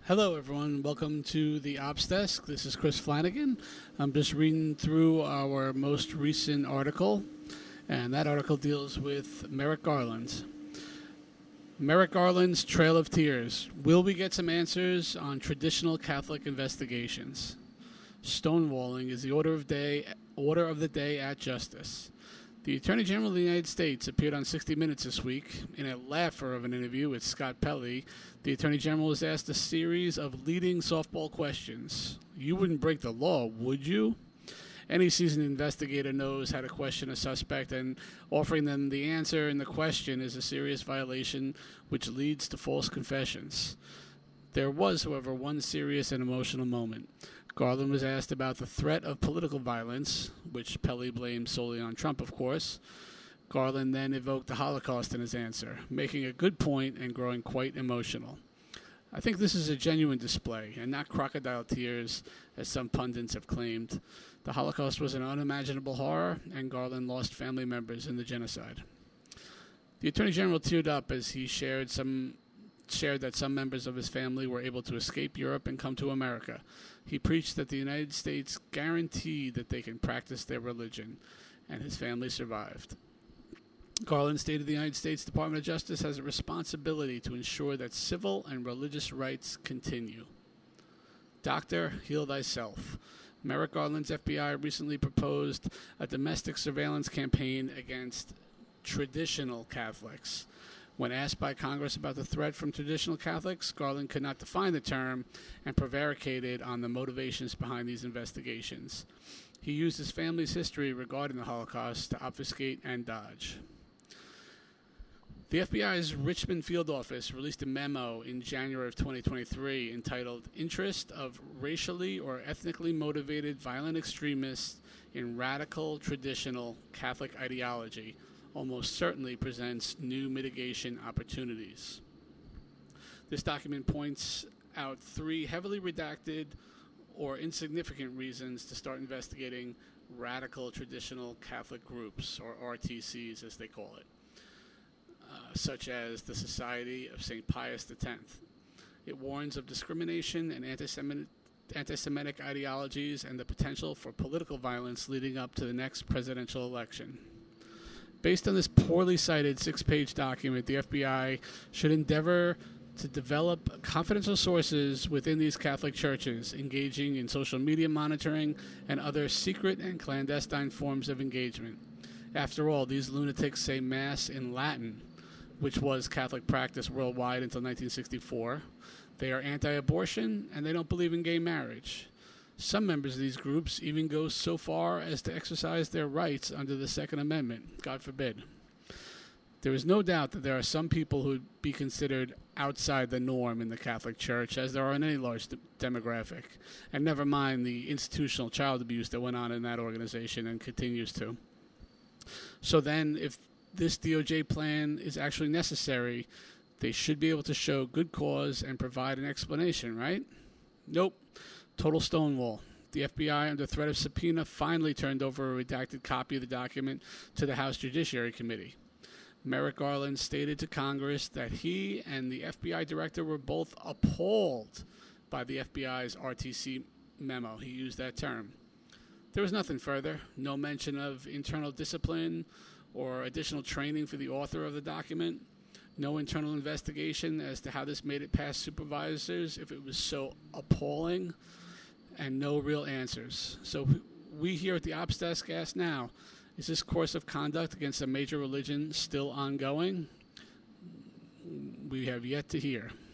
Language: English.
Hello, everyone. Welcome to the Ops Desk. This is Chris Flanagan. I'm just reading through our most recent article, and that article deals with Merrick Garland. Merrick Garland's Trail of Tears. Will we get some answers on traditional Catholic investigations? Stonewalling is the order of the day at Justice. The Attorney General of the United States appeared on 60 Minutes this week. In a laugher of an interview with Scott Pelley, the Attorney General was asked a series of leading softball questions. You wouldn't break the law, would you? Any seasoned investigator knows how to question a suspect, and offering them the answer in the question is a serious violation which leads to false confessions. There was, however, one serious and emotional moment. Garland was asked about the threat of political violence, which Pelley blamed solely on Trump, of course. Garland then evoked the Holocaust in his answer, making a good point and growing quite emotional. I think this is a genuine display, and not crocodile tears, as some pundits have claimed. The Holocaust was an unimaginable horror, and Garland lost family members in the genocide. The Attorney General teared up as he shared that some members of his family were able to escape Europe and come to America. He preached that the United States guaranteed that they can practice their religion, and his family survived. Garland stated the United States Department of Justice has a responsibility to ensure that civil and religious rights continue. Doctor, heal thyself. Merrick Garland's FBI recently proposed a domestic surveillance campaign against traditional Catholics. When asked by Congress about the threat from traditional Catholics, Garland could not define the term and prevaricated on the motivations behind these investigations. He used his family's history regarding the Holocaust to obfuscate and dodge. The FBI's Richmond Field Office released a memo in January of 2023 entitled Interest of Racially or Ethnically Motivated Violent Extremists in Radical Traditional Catholic Ideology almost certainly presents new mitigation opportunities. This document points out three heavily redacted or insignificant reasons to start investigating radical traditional Catholic groups, or RTCs as they call it, such as the Society of St. Pius X. It warns of discrimination and anti-Semitic ideologies and the potential for political violence leading up to the next presidential election. Based on this poorly cited 6-page document, the FBI should endeavor to develop confidential sources within these Catholic churches, engaging in social media monitoring and other secret and clandestine forms of engagement. After all, these lunatics say Mass in Latin, which was Catholic practice worldwide until 1964. They are anti-abortion, and they don't believe in gay marriage. Some members of these groups even go so far as to exercise their rights under the Second Amendment, God forbid. There is no doubt that there are some people who would be considered outside the norm in the Catholic Church, as there are in any large demographic, and never mind the institutional child abuse that went on in that organization and continues to. So then, if this DOJ plan is actually necessary, they should be able to show good cause and provide an explanation, right? Nope. Total stonewall. The FBI, under threat of subpoena, finally turned over a redacted copy of the document to the House Judiciary Committee. Merrick Garland stated to Congress that he and the FBI director were both appalled by the FBI's RTC memo. He used that term. There was nothing further. No mention of internal discipline or additional training for the author of the document. No internal investigation as to how this made it past supervisors if it was so appalling. And no real answers. So we here at the Ops Desk ask now, is this course of conduct against a major religion still ongoing? We have yet to hear.